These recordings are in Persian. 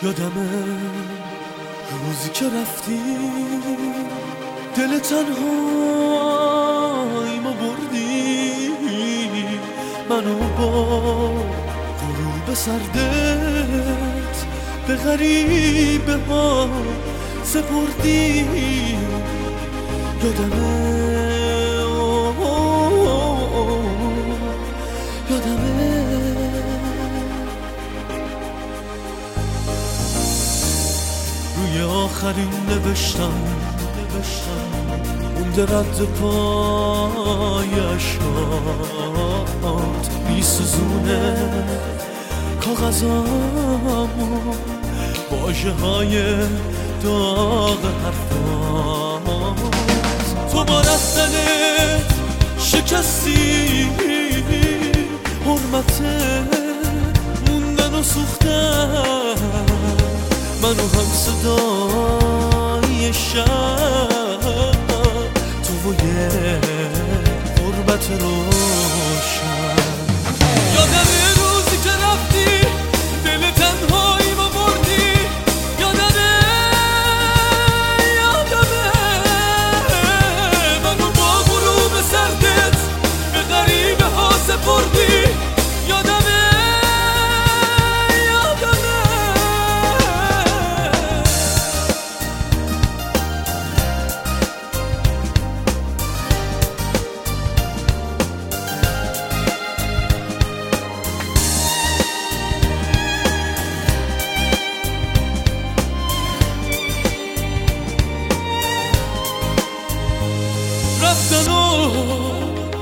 یادمه روزی که رفتی دل تنهاییمو بردی، منو با غروب سردت به غریبه ها سپردی. یادمه یادمه روی آخرین نوشتم مونده رد پای اشکات میسوزونه کاغذامو، واژه های داغ حرفات. تو با رفتنت شکستی حرمت موندن و سوختن منو، هم صدای شب تو و یه غربت روشن. یادمه روزی که رفتی دل تنهاییمو بردی، یادمه منو با غروب سردت به غریبه ها سپردی.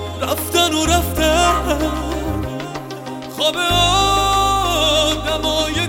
رفتن خواب آدمای